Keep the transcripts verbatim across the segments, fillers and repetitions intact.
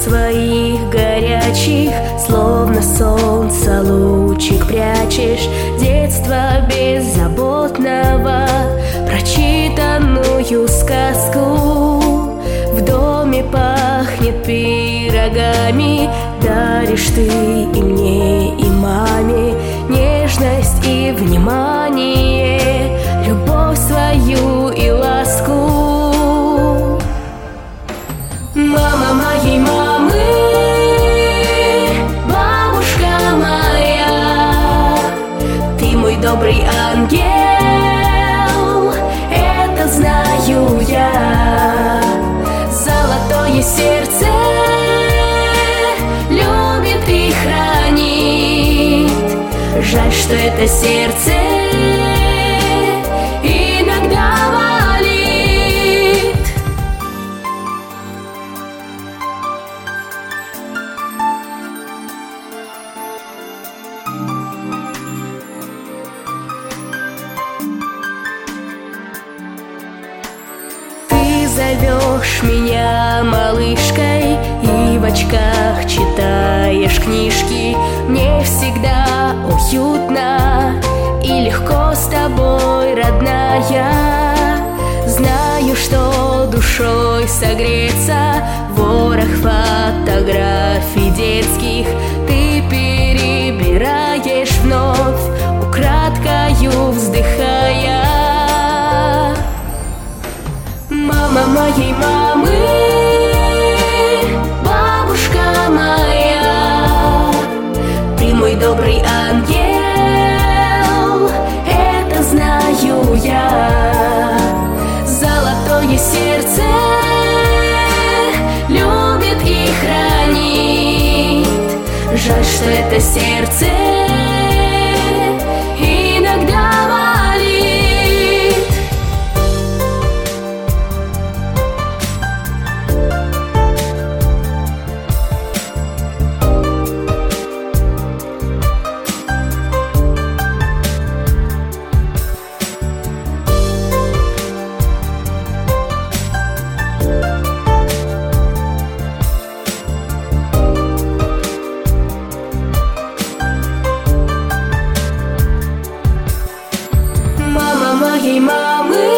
своих горячих, словно солнце лучик прячешь детства беззаботного, прочитанную сказку. В доме пахнет пирогами, даришь ты и мне, и маме нежность и внимание, любовь свою и ласку. Мама моей мамы, бабушка моя, ты мой добрый ангел, это знаю я. Золотое сердце любит и хранит, жаль, что это сердце иногда болит. Ты зовешь меня малышкой и в очках читаешь книжки. Мне всегда уютно и легко с тобой, родная. Знаю, что душой согреться, ворох фотографий детских ты перебираешь вновь, украдкою вздыхая. Мама моей мамы, бабушка моя, ты мой добрый ангел, это знаю я. Золотое сердце любит и хранит, жаль, что это сердце иногда болит. Моей мамы,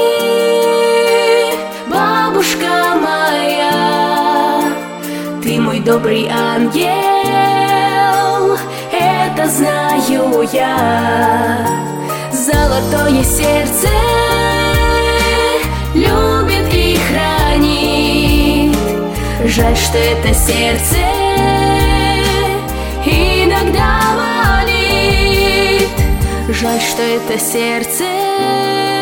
бабушка моя, ты мой добрый ангел, это знаю я. Золотое сердце любит и хранит, жаль, что это сердце иногда болит, жаль, что это сердце